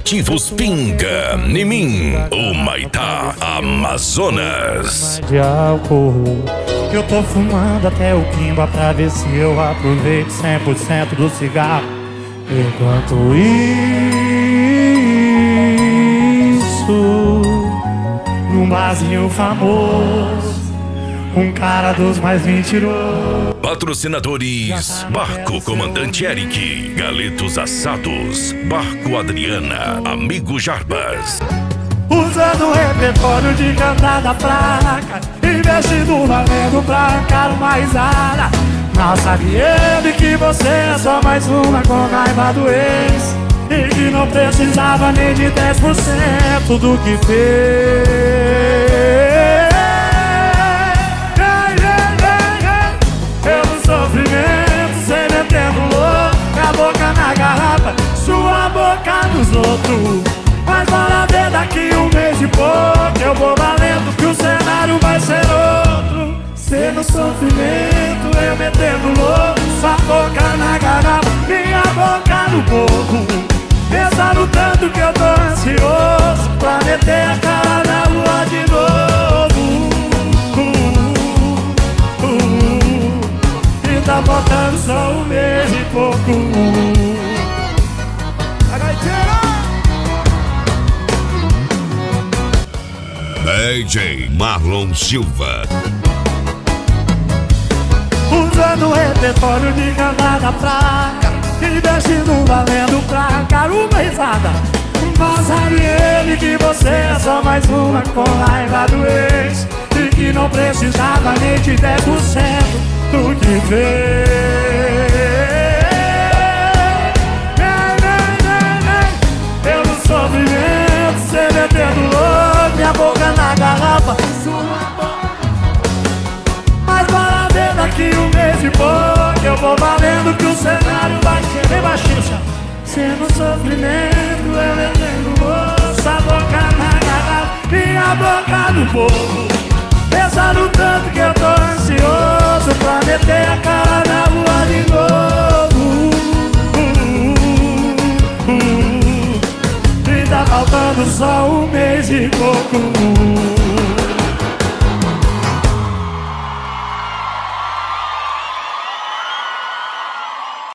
Aplicativos Pinga, Nimim, Humaitá, Amazonas. De álcool, que eu tô fumando até o quimba pra ver se eu aproveito 100% do cigarro. Enquanto isso, num barzinho famoso, um cara dos mais mentirosos. Patrocinadores: Barco Comandante Eric, Galetos Assados, Barco Adriana, Amigo Jarbas. Usando o repertório de cantada fraca, investindo valendo pra arrancar uma risada. Mal sabe ele que você é só mais uma com raiva do ex, e que não precisava nem de 10% do que fez. Pelo sofrimento, cê metendo louco, a boca na garrafa, sua boca nos outros. Mas bora ver daqui um mês e pouco, eu vou valendo que o cenário vai ser outro. Cê no sofrimento, eu metendo louco, sua boca na garrafa, minha boca no boco. Pensando tanto que eu tô ansioso pra meter a cara na rua de novo. E tá faltando só um mês e pouco. DJ Marlon Silva. Usando o repertório de cantada fraca, investindo valendo pra arrancar uma risada. Mas sabe ele que você é só mais uma com raiva do ex, e que não precisava nem de 10% do que fez. Pelo sofrimento, cê metendo louco, minha boca na garrafa, sua boca. Mas bora ver daqui um mês e pouco, eu vou valendo que o cenário vai ser bem baixinho. Cê no sofrimento, eu metendo louco, sua boca na garrafa, minha boca no povo. Pensando tanto que eu tô ansioso pra meter a cara na rua de novo. E tá faltando só um mês e pouco.